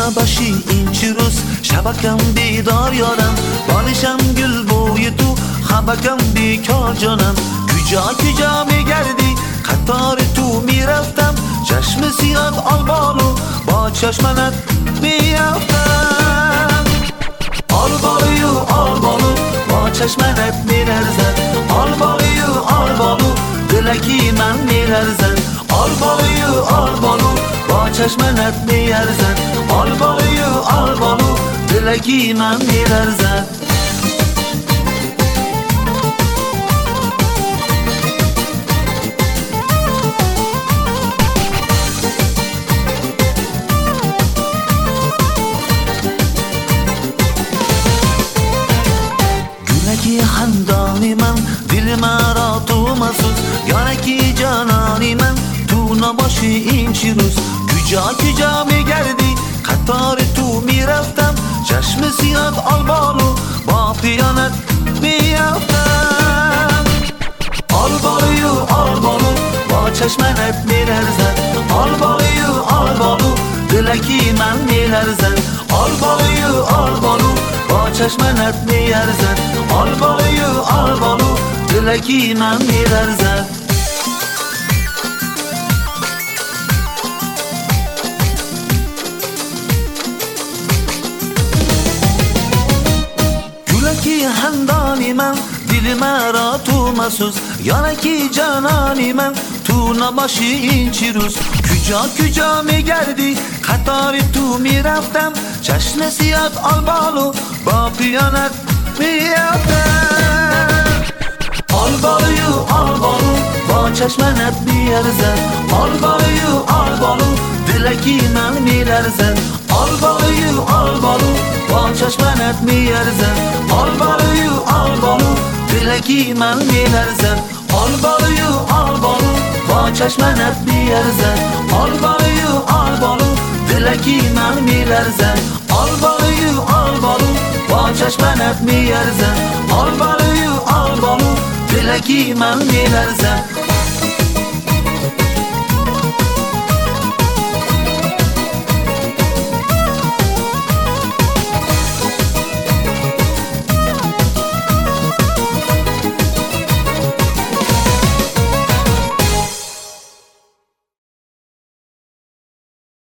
نباشی این چی روز شبکم بیدار یادم بالشم گل بوی تو خبکم بیکار جانم کجا کجا میگردی قطار تو میرفتم چشم سیاه آلبالو با چشمنت میرفتم آلبالو آلبالو با چشمنت میلرزد آلبالو آلبالو دلکی من میلرزد آلبالو آلبالو با چشمنت میارزد آلبالو آلبالو دلکی من میلرزد گلکی خندانی من دل مرا تو مسوز یارکی جانانی من تو نباشی این چی روز کجا کجا میگردی قطار تو میرفتم چشم سیاه آلبالو با پیانت میرفتم آلبالو آلبالو با چشمنت میلرزد آلبالو آلبالو دلکی من میلرزد آلبالو آلبالو با چشمنت میارزد آلبالو آلبالو دلکی من میلرزد گلکی هندانی من دل مرا تو مسوز یارکی جانانی من تو نباشی این چی روز کجا کجا میگردی قطار تو میرفتم چشم سیاد آلبالو با پیانت میرفتم آلبالو آلبالو با چشمنت میارزد آلبالو آلبالو دلکی من میلرزد آلبالو آلبالو با چشمنت میارزد آلبالو آلبالو دلکی من میلرزد آلبالو آلبالو با چشمنت میارزد آلبالو آلبالو دلکی من میلرزد آلبالو آلبالو با چشمنت میارزد آلبالو آلبالو دلکی من میلرزد